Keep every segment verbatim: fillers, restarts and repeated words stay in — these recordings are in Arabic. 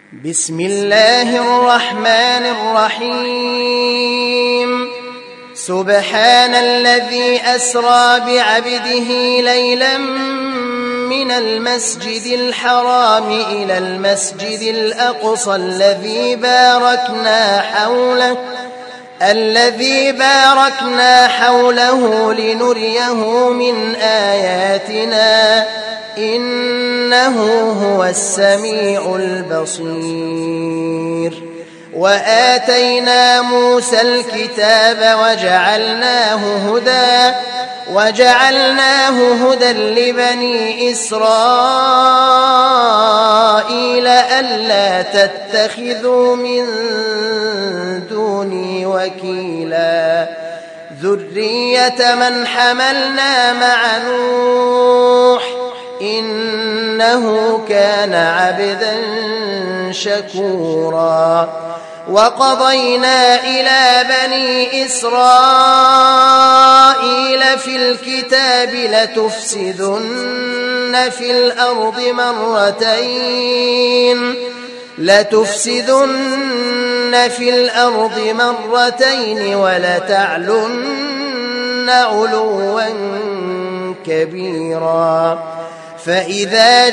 بسم الله الرحمن الرحيم سبحان الذي أسرى بعبده ليلا من المسجد الحرام إلى المسجد الأقصى الذي باركنا حوله الذي باركنا حوله لنريه من آياتنا إنه هو السميع البصير وآتينا موسى الكتاب وجعلناه هدى وجعلناه هدى لبني إسرائيل ألا تتخذوا من دوني وكيلا ذرية من حملنا مع نوح إنه كان عبدا شكورا وقضينا إلى بني إسرائيل في الكتاب لتفسدن في الأرض مرتين لتفسدن في الأرض مرتين ولتعلن علوا كبيرا فإذا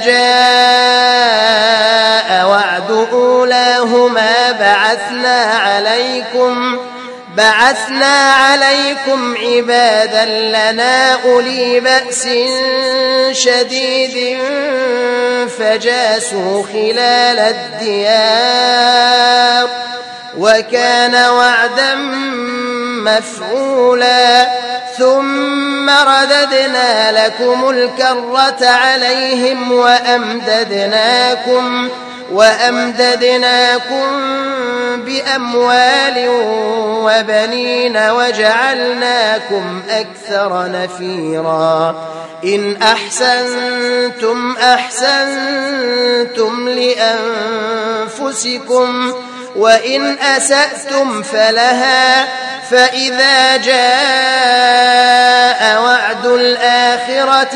جاء وعد أولاهما بعثنا عليكم بعثنا عليكم عبادا لنا أولي بأس شديد فجاسوا خلال الديار وكان وعدا مفعولا ثم رددنا لكم الكرة عليهم وأمددناكم وأمددناكم بأموال وبنين وجعلناكم أكثر نفيرا إن أحسنتم أحسنتم لأنفسكم وإن أسأتم فلها فإذا جاء وعد الآخرة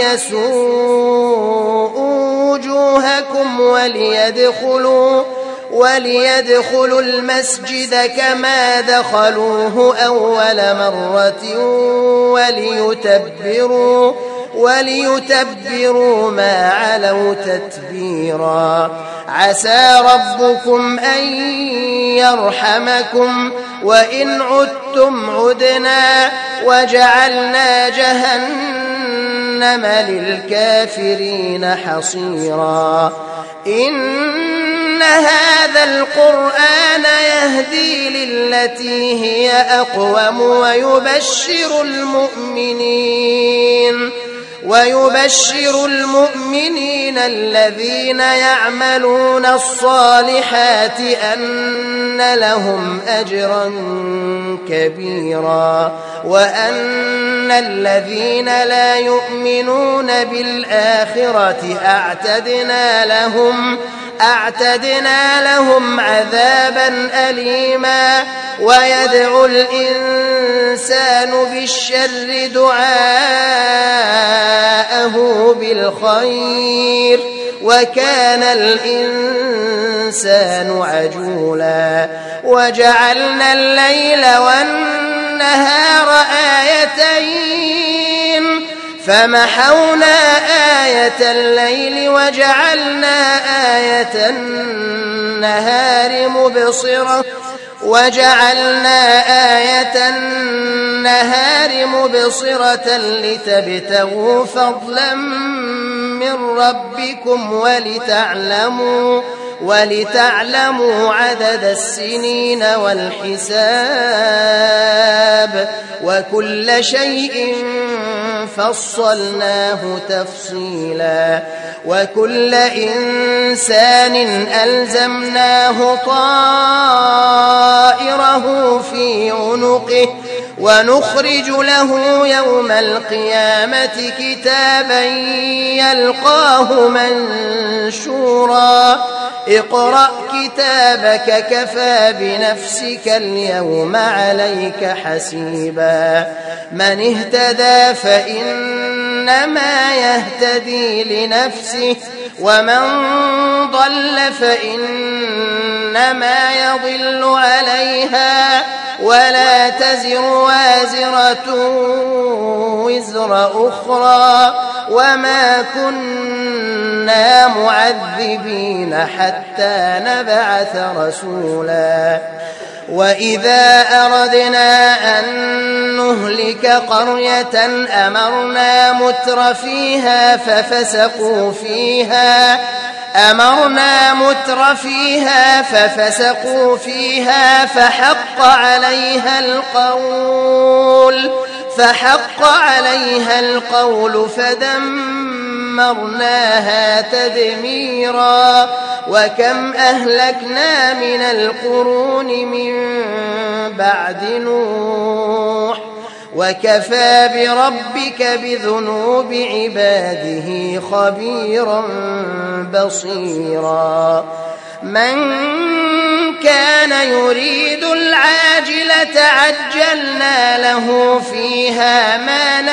ليسوءوا وجوهكم وليدخلوا وليدخلوا المسجد كما دخلوه أول مرة وليتبروا وليتبروا ما علوا تتبيرا عسى ربكم أن يرحمكم وإن عدتم عدنا وجعلنا جهنم للكافرين حصيرا إن هذا القرآن يهدي للتي هي أقوم ويبشر المؤمنين ويبشر المؤمنين الذين يعملون الصالحات أن لهم أجرا كبيرا وأن الذين لا يؤمنون بالآخرة أعتدنا لهم أعتدنا لهم عذابا أليما ويدعو الإنسان بالشر دعاءه بالخير وكان الإنسان عجولا وجعلنا الليل والنهار آيتين فمحونا آية الليل وجعلنا آية النهار مبصرة وجعلنا آية النهار مبصرة لتبتغوا فضلا من ربكم ولتعلموا ولتعلموا عدد السنين والحساب وكل شيء فصلناه تفصيلا وكل إنسان ألزمناه طائره في عنقه ونخرج له يوم القيامة كتابا يلقاه منشورا اقرأ كتابك كفى بنفسك اليوم عليك حسيبا من اهتدى فإن فإنما يهتدي لنفسه ومن ضل فإنما يضل عليها ولا تزر وازرة وزر أخرى وما كنا معذبين حتى نبعث رسولا وإذا أردنا أن نهلك قرية أمرنا متر فيها ففسقوا فيها أمرنا متر فيها ففسقوا فيها فحق عليها القول فحق عليها القول فدمرناها تدميرا وكم أهلكنا من القرون من بعد نوح وكفى بربك بذنوب عباده خبيرا بصيرا من كان يريد العاجلة عجلنا له فيها ما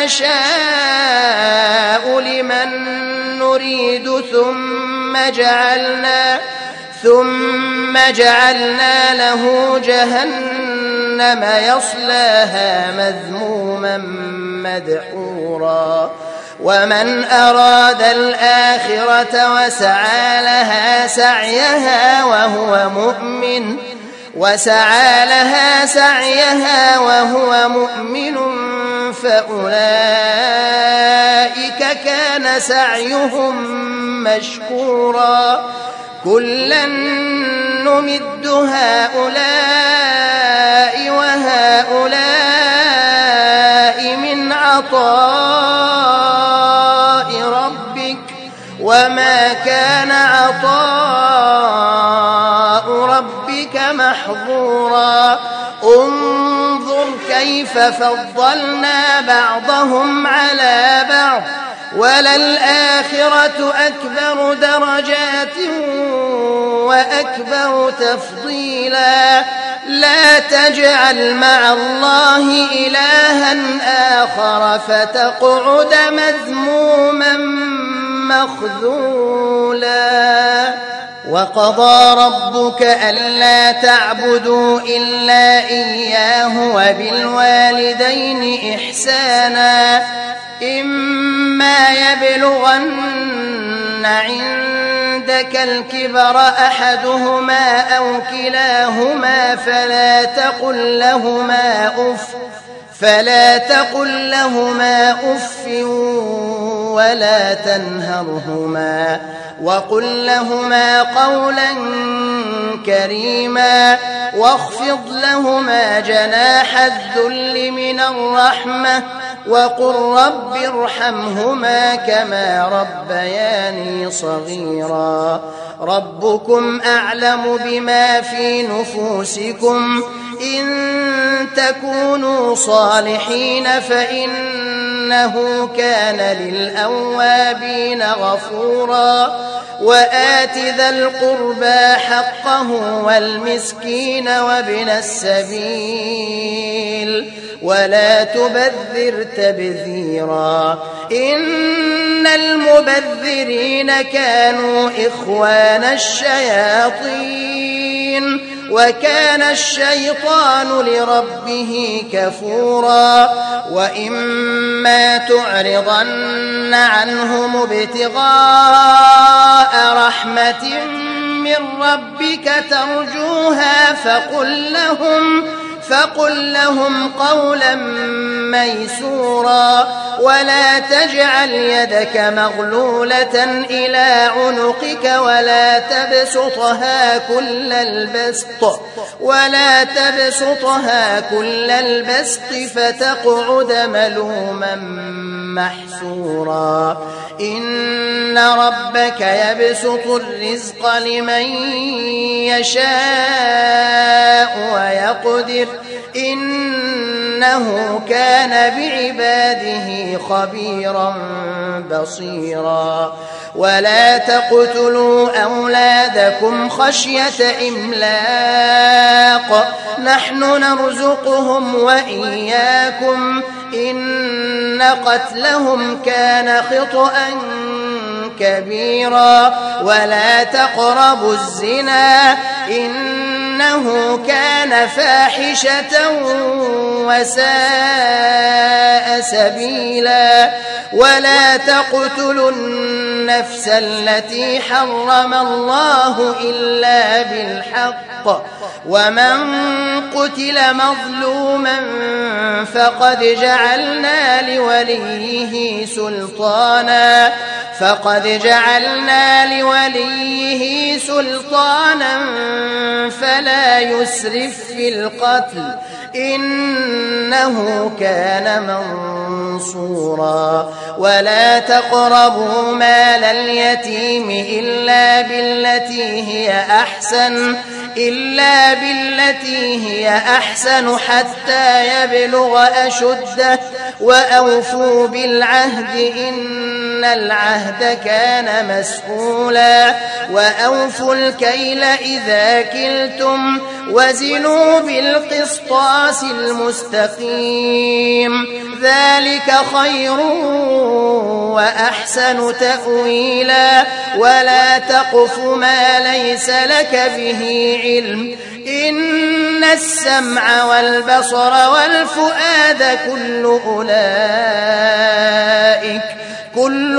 نشاء لمن نريد ثم جعلنا ثم جعلنا له جهنم يصلاها مذموما مدحورا ومن أراد الآخرة وسعى لها سعيها وهو مؤمن وسعى لها سعيها وهو مؤمن فأولئك كان سعيهم مشكورا كلا نمد هؤلاء وهؤلاء من عطاء ربك وما كان عطاء ربك محظورا انظر كيف فضلنا بعضهم على بعض وللآخرة أكبر درجات وأكبر تفضيلا لا تجعل مع الله إلها آخر فتقعد مذموما مخذولا وقضى ربك ألا تعبدوا إلا إياه وبالوالدين إحسانا إما يبلغن عندك الكبر أحدهما أو كلاهما فلا تقل لهما أف فلا تقل لهما أف ولا تنهرهما وقل لهما قولا كريما واخفض لهما جناح الذل من الرحمة وقل رب ارحمهما كما ربياني صغيرا ربكم أعلم بما في نفوسكم إن تكونوا صالحين فإنه كان للأوابين غفورا وآت ذا القربى حقه والمسكين وابن السبيل ولا تبذر تبذيرا إن المبذرين كانوا إخوان الشياطين وكان الشيطان لربه كفورا وإما تعرضن عنهم ابتغاء رحمة من ربك ترجوها فقل لهم فقل لهم قولا ميسورا ولا تجعل يدك مغلولة إلى عنقك ولا تبسطها كل البسط ولا تبسطها كل البسط فتقعد ملوما محسورا إن ربك يبسط الرزق لمن يشاء ويقدر إنه كان بعباده خبيرا بصيرا ولا تقتلوا أولادكم خشية إملاق نحن نرزقهم وإياكم إن قتلهم كان خطأ كبيرا ولا تقربوا الزنا إنه كان فاحشة وساء سبيلا ولا تقتلوا النفس التي حرم الله إلا بالحق ومن قتل مظلوما فقد جعلنا لوليه سلطانا فقد جعلنا لوليه سلطانا فلا يسرف في القتل إنه كان منصورا ولا تقربوا مال اليتيم إلا بالتي هي أحسن إلا بالتي هي أحسن حتى يبلغ أشده وأوفوا بالعهد إن العهد كان مسؤولا وأوفوا الكيل إذا كلتم وزنوا بالقسطاس المستقيم ذلك خير وأحسن تأويلا ولا تقف ما ليس لك به علم إن السمع والبصر والفؤاد كل أولئك كل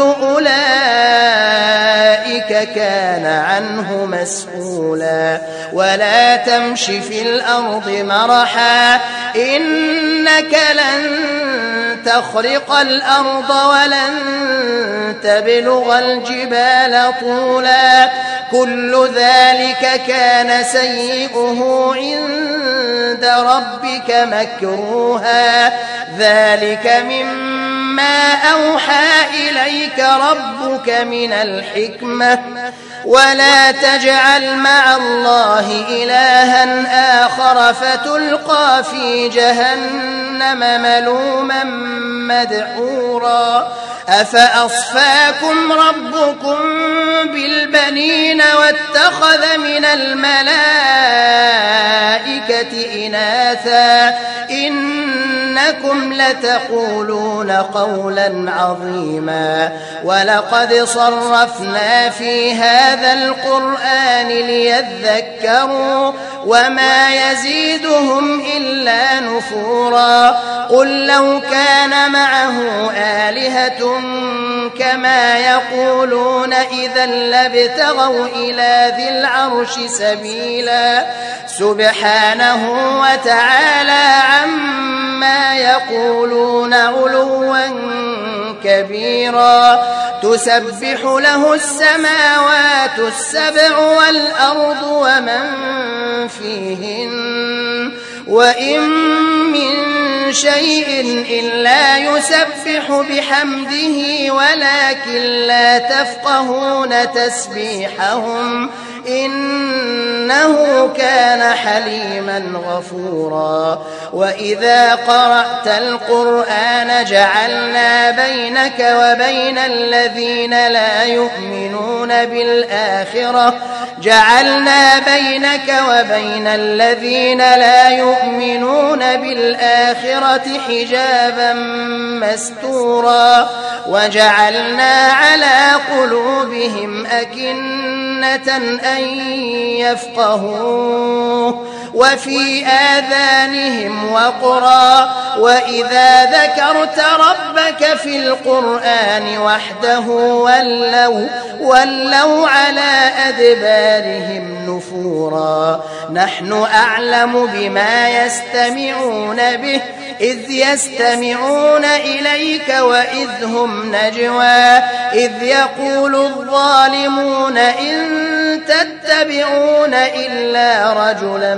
أولئك كان عنه مسؤولا ولا تمش في الأرض مرحا إنك لن تخرق الأرض ولن تبلغ الجبال طولا كل ذلك كان سيئه عند ربك مكروها ذلك مما أوحى إليك ربك من الحكمة ولا تجعل مع الله إلها آخر فتلقى في جهنم ملوما مدحورا أفأصفاكم ربكم بالبنين واتخذ من الملائكة إناثا إنكم لتقولون قولا عظيما ولقد صرفنا في هذا القرآن ليذكروا وما يزيدهم إلا نفورا قل لو كان معه آلهة كما يقولون إذا لابتغوا إلى ذي العرش سبيلا سبحانه وتعالى عما يقولون علوا كبيرا تسبح له السماوات السبع والأرض ومن فيهن وإن من شيء إلا يسبح بحمده ولكن لا تفقهون تسبيحهم إنه كان حليما غفورا وإذا قرأت القرآن جعلنا بينك وبين الذين لا يؤمنون بالآخرة جعلنا بينك وبين الذين لا يؤمنون بالآخرة حجابا مستورا وجعلنا على قلوبهم أكنة أن يفقهوه وفي آذانهم وقرا وإذا ذكرت ربك في القرآن وحده ولوا, ولوا على أدبارهم نفورا نحن أعلم بما يستمعون به إذ يستمعون إليك وإذ هم نجوى إذ يقول الظالمون إن تتبعون إلا رجلا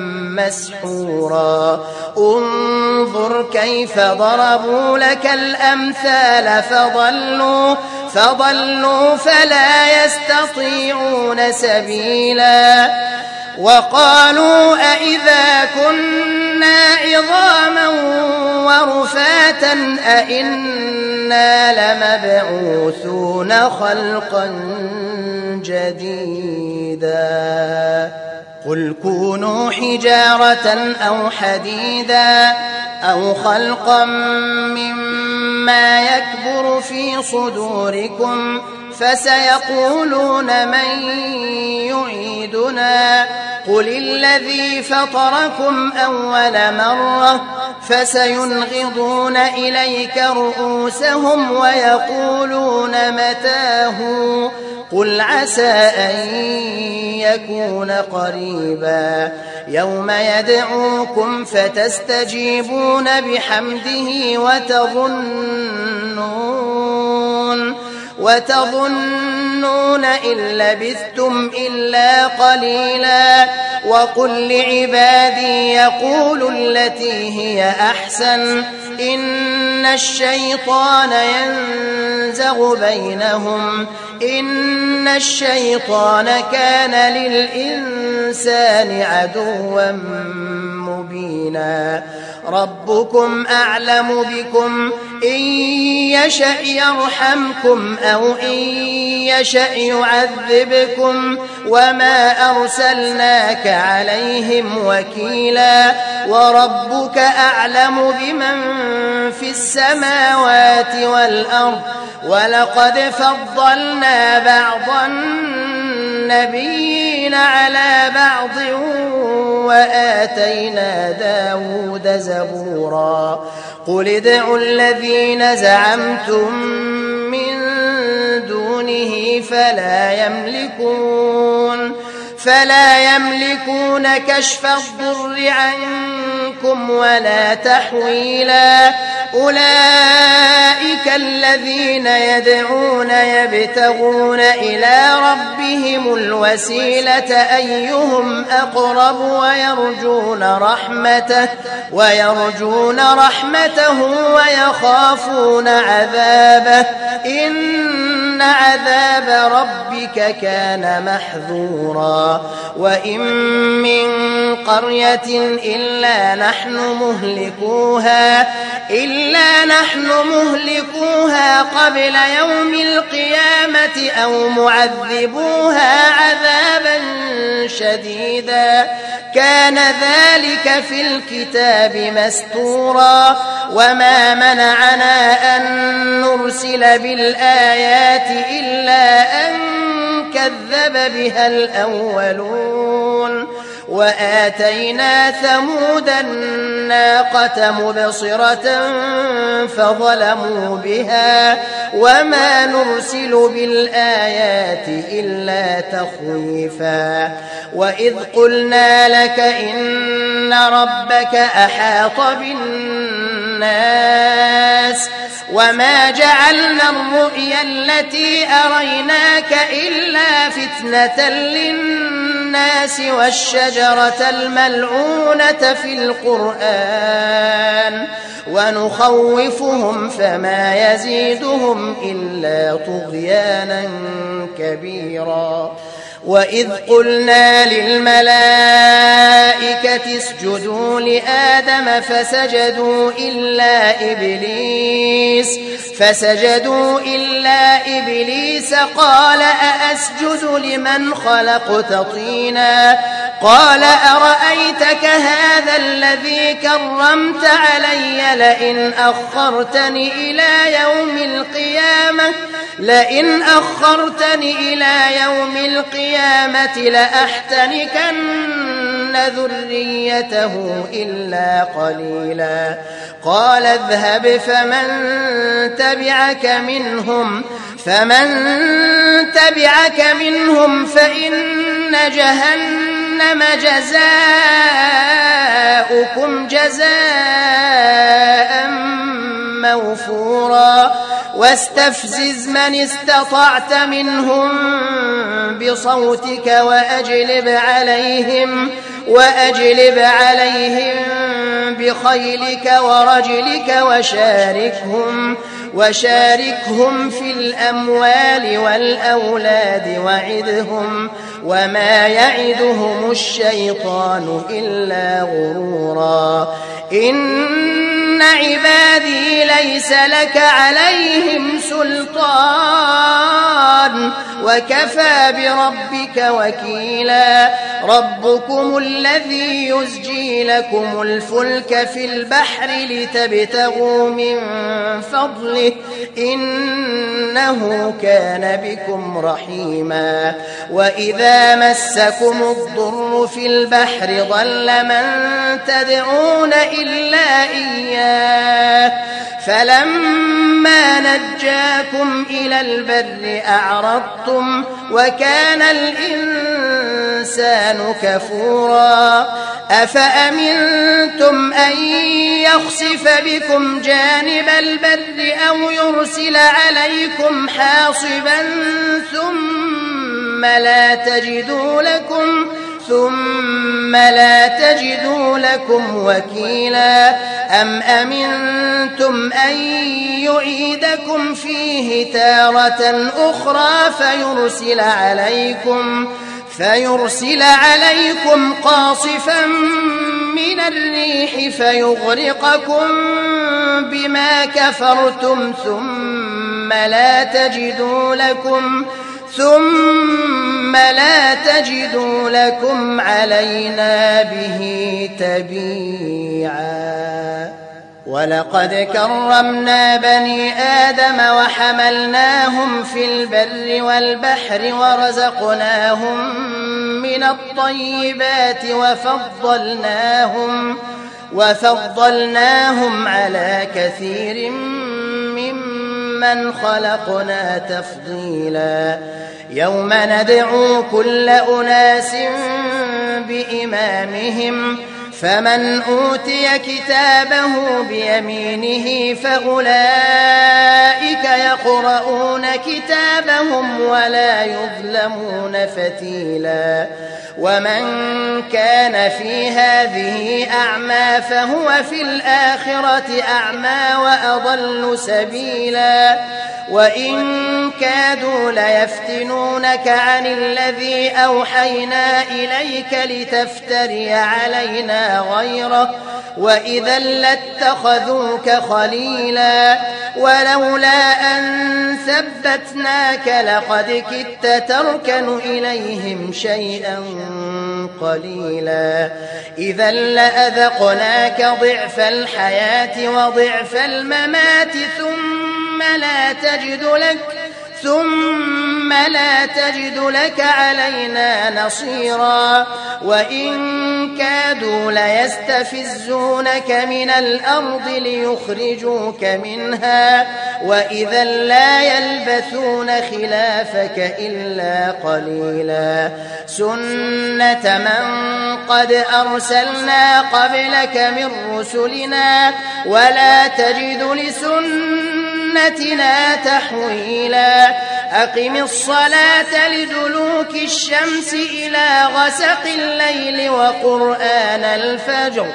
مسحورا انظر كيف ضربوا لك الأمثال فضلوا فضلوا فلا يستطيعون سبيلا وقالوا أئذا كنا عظاما ورفاتا أئنا لمبعوثون خلقا جديدا قل كونوا حجارة أو حديدا أو خلقا مما يكبر في صدوركم فسيقولون من يعيدنا قل الذي فطركم أول مرة فسينغضون إليك رؤوسهم ويقولون متاه قل عسى أن يكون قريبا يوم يدعوكم فتستجيبون بحمده وتظنون وتظنون إن لبثتم إلا قليلا وقل لعبادي يقولوا التي هي أحسن إن الشيطان ينزغ بينهم إن الشيطان كان للإنسان عدوا مبينا ربكم أعلم بكم إن يشأ يرحمكم أو إن يشأ يعذبكم وما أرسلناك عليهم وكيلا وربك أعلم بمن في السماوات والأرض ولقد فضلنا بعض النبيين على بعض وآتينا داود زبورا قل ادعوا الذين زعمتم من دونه فلا يملكون فلا يملكون كشف الضر عنكم ولا تحويلا أولئك الذين يدعون يبتغون إلى ربهم الوسيلة أيهم أقرب ويرجون رحمته ويرجون رحمته ويخافون عذابه إن عذاب ربك كان محذورا وإن من قرية إلا نحن مهلكوها إلا نحن مهلكوها قبل يوم القيامة أو معذبوها عذابا شديدا كان ذلك في الكتاب مستورا وما منعنا أن نرسل بالآيات إلا أن كذب بها الأولون وآتينا ثمود الناقة مبصرة فظلموا بها وما نرسل بالآيات إلا تخويفا وإذ قلنا لك إن ربك أحاط بالناس وما جعلنا الرؤيا التي أريناك إلا فتنة للناس والشجرة الملعونة في القرآن ونخوفهم فما يزيدهم إلا طغيانا كبيرا وإذ قلنا للملائكة اسجدوا لآدم فسجدوا إلا إبليس فسجدوا إلا إبليس قال أأسجد لمن خلقت طينا قال أرأيتك هذا الذي كرمت علي لئن أخرتني إلى يوم القيامة لئن أخرتني إلى يوم القيامة لأحتنكن ذريته إلا قليلا قال اذهب فمن تبعك منهم فمن تبعك منهم فإن جهنم جزاؤكم جزاء موفورا واستفزز من استطعت منهم بصوتك وأجلب عليهم وأجلب عليهم بخيلك ورجلك وشاركهم وشاركهم في الأموال والأولاد وعدهم وما يعدهم الشيطان إلا غرورا إن عبادي ليس لك عليهم سلطان وكفى بربك وكيلا ربكم الذي يزجي لكم الفلك في البحر لتبتغوا من فضله إنه كان بكم رحيما وإذا مسكم الضر في البحر ضل من تدعون إلا إياه فلما نجاكم إلى البر أعرضتم وكان الإنسان كفورا أفأمنتم أن يخسف بكم جانب البر أو يرسل عليكم حاصبا ثم لا تجدوا لكم ثم لا تجدوا لكم وكيلا أم أمنتم أن يعيدكم فيه تارة أخرى فيرسل عليكم فيرسل عليكم قاصفا من الريح فيغرقكم بما كفرتم ثم لا تجدوا لكم ثم لا تجدوا لكم علينا به تبيعا ولقد كرمنا بني آدم وحملناهم في البر والبحر ورزقناهم من الطيبات وفضلناهم وفضلناهم على كثير ممن خلقنا تفضيلا يوم ندعو كل أناس بإمامهم فمن أوتي كتابه بيمينه فأولئك يقرؤون كتابهم ولا يظلمون فتيلا ومن كان في هذه أعمى فهو في الآخرة أعمى وأضل سبيلا وإن كادوا ليفتنونك عن الذي أوحينا إليك لتفتري علينا غيره وإذا لاتخذوك خليلا ولولا أن ثبتناك لقد كدت تركن إليهم شيئا قليلا إذا لأذقناك ضعف الحياة وضعف الممات ثم لا تجد لك ثم لا تجد لك علينا نصيرا وإن كادوا ليستفزونك من الأرض ليخرجوك منها وإذا لا يلبثون خلافك إلا قليلا سنة من قد أرسلنا قبلك من رسلنا ولا تجد لسنتنا تحويلا أقم الصلاة لدلوك الشمس إلى غسق الليل وقرآن الفجر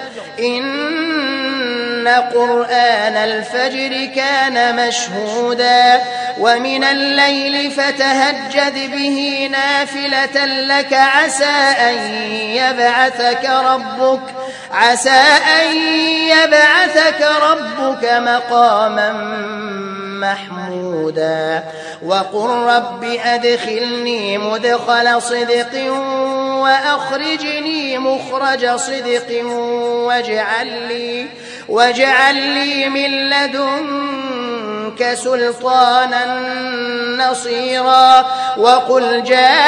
إن قرآن الفجر كان مشهودا ومن الليل فتهجد به نافلة لك عسى أن يبعثك ربك عسى أن يبعثك ربك مقاما محمودا وقل رب أدخلني مدخل صدق وأخرجني مخرج صدق واجعل لي, واجعل لي من لدنك سلطانا نصيرا وقل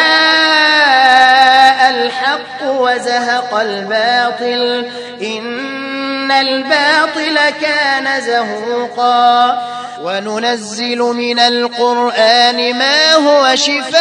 جاء الحق وزهق الباطل إن الباطل كان زهوقا وننزل من القرآن ما هو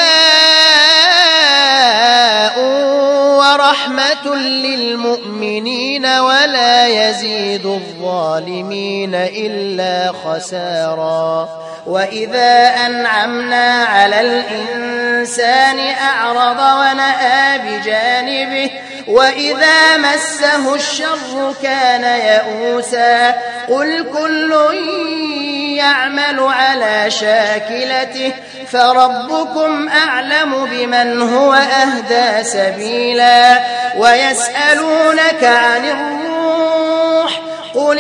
شفاء ورحمة للمؤمنين ولا يزيد الظالمين إلا خسارا وإذا أنعمنا على الإنسان أعرض ونأى بجانبه وإذا مسه الشر كان يئوسا قل كل يعمل على شاكلته فربكم أعلم بمن هو أهدى سبيلا ويسألونك عن الروح قل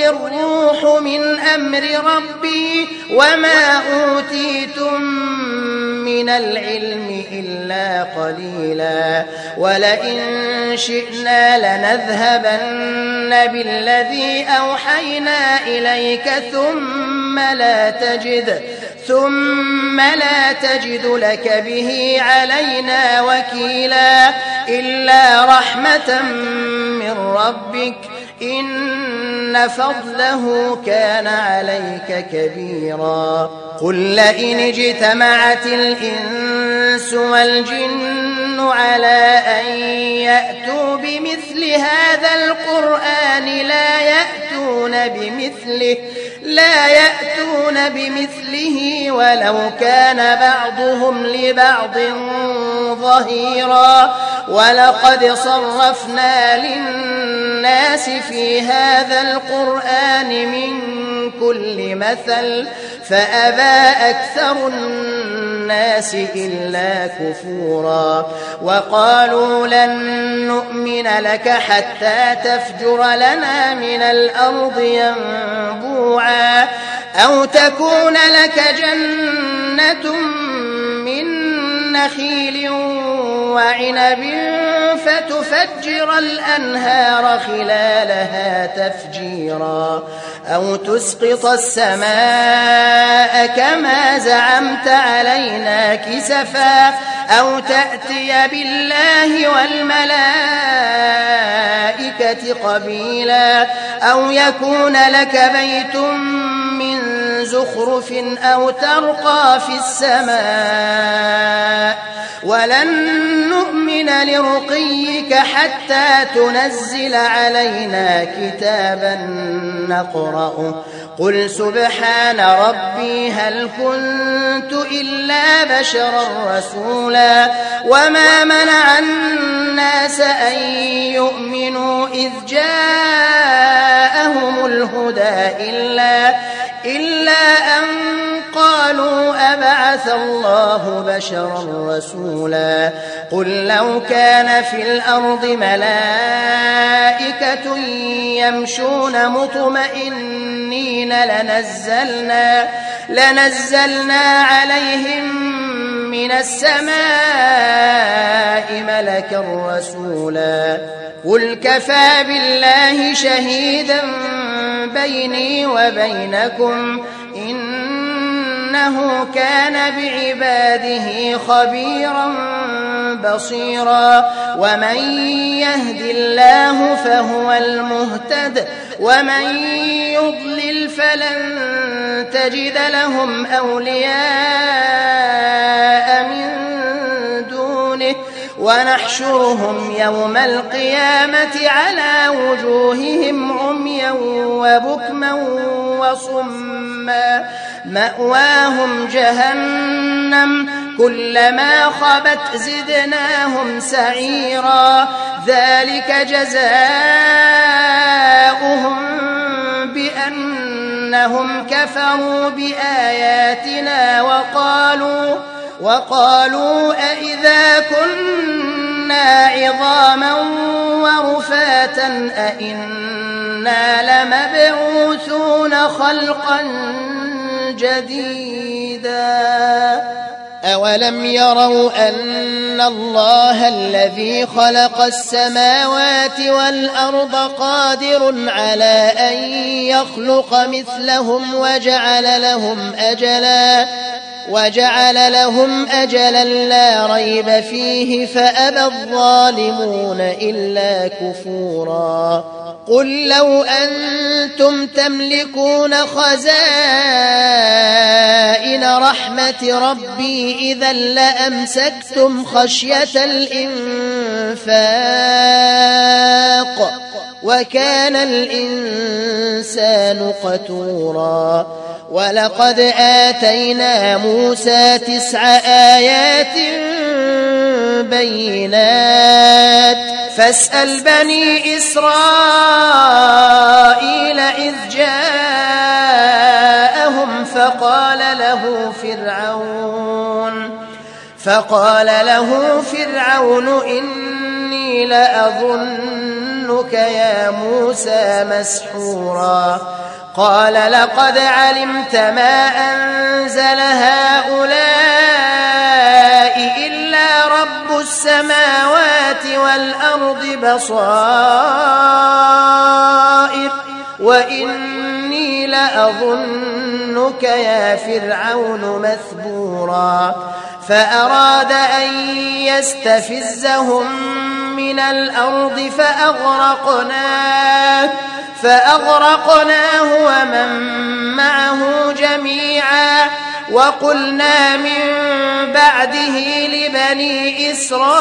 الروح من أمر ربي وما أوتيتم من من العلم إلا قليلا ولئن شئنا لنذهبن بالذي أوحينا إليك ثم لا تجد ثم لا تجد لك به علينا وكيلا إلا رحمة من ربك إن فضله كان عليك كبيرا قل لئن اجتمعت الإنس والجن على أن يأتوا بمثل هذا القرآن لا يأتون بمثله لا يأتون بمثله ولو كان بعضهم لبعض ظهيرا ولقد صرفنا للناس في هذا القرآن من كل مثل فأبى أكثر الناس إلا كفورا وقالوا لن نؤمن لك حتى تفجر لنا من الأرض ينبوعا أو تكون لك جنة من نخيل وعنب فتفجر الأنهار خلالها تفجيرا أو تسقط السماء كما زعمت علينا كسفا أو تأتي بالله والملائكة قبيلا أو يكون لك بيت من زخرف أو ترقى في السماء ولن نؤمن لرقيك حتى تنزل علينا كتابا نقرأه قل سبحان ربي هل كنت إلا بشرا رسولا وما منع الناس أن يؤمنوا إذ جاءهم الهدى إلا إلا أن قالوا أبعث الله بشرا رسولا قل لو كان في الأرض ملائكة يمشون مطمئنين لنزلنا, لنزلنا عليهم من السماء ملكا رسولا قل كفى بالله شهيدا بيني وبينكم إنه كان بعباده خبيرا بصيرا ومن يهد الله فهو المهتد ومن يضلل فلن تجد لهم أولياء من دونه ونحشرهم يوم القيامة على وجوههم عميا وبكما وصما مأواهم جهنم كلما خبت زدناهم سعيرا ذلك جزاؤهم بأنهم كفروا بآياتنا وقالوا وقالوا أئذا كنا عظاما ورفاتا أئنا لمبعوثون خلقا جديدا أولم يروا أن الله الذي خلق السماوات والأرض قادر على أن يخلق مثلهم وجعل لهم أجلا وجعل لهم أجلا لا ريب فيه فأبى الظالمون إلا كفورا قل لو أنتم تملكون خزائن رحمة ربي إذا لأمسكتم خشية الإنفاق وكان الإنسان قتورا ولقد آتينا موسى تسع آيات بينات فاسأل بني إسرائيل إذ جاءهم فقال له فرعون فقال له فرعون إني لأظنك يا موسى مسحورا قال لقد علمت ما أنزل هؤلاء السماوات والأرض بصائر وإني لأظنك يا فرعون مثبورا فأراد أن يستفزهم من الأرض فأغرقناه فأغرقناه ومن معه جميعا وقلنا من بعده لبني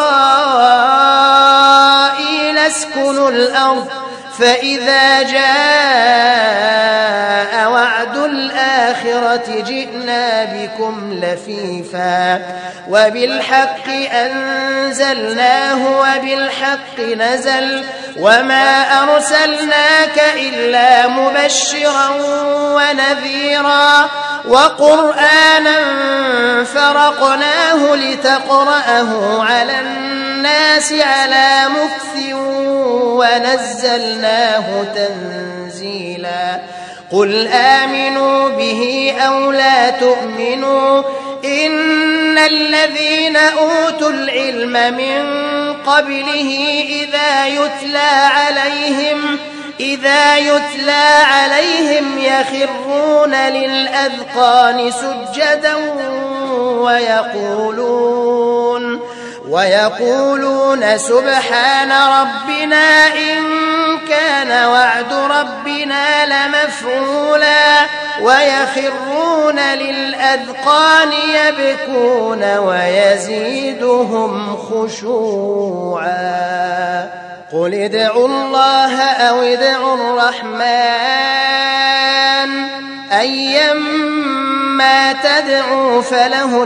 إسرائيل اسكنوا الأرض فإذا جاء وعد الآخرة جئنا بكم لفيفا وبالحق أنزلناه وبالحق نزل وما أرسلناك إلا مبشرا ونذيرا وقرآنا فرقناه لتقرأه على الناس على مكث ونزلناه تنزيلا قل آمنوا به أو لا تؤمنوا إن الذين أوتوا العلم من قبله إذا يتلى عليهم إذا يتلى عليهم يخرون للأذقان سجدا ويقولون ويقولون سبحان ربنا إن كان وعد ربنا لمفعولا ويخرون للأذقان يبكون ويزيدهم خشوعا قل ادعوا الله أو ادعوا الرحمن أيما تدعوا فله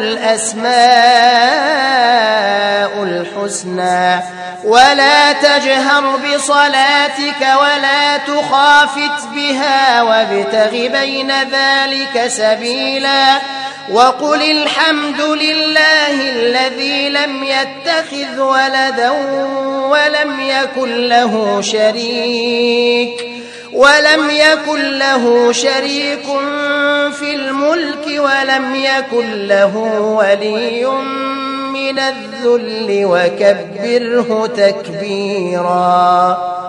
الأسماء الحسنى ولا تجهر بصلاتك ولا تخافت بها وابتغ بين ذلك سبيلا وقل الحمد لله الذي لم يتخذ ولدا ولم يكن له شريك ولم يكن له شريك في الملك ولم يكن له ولي من الذل وكبره تكبيرا.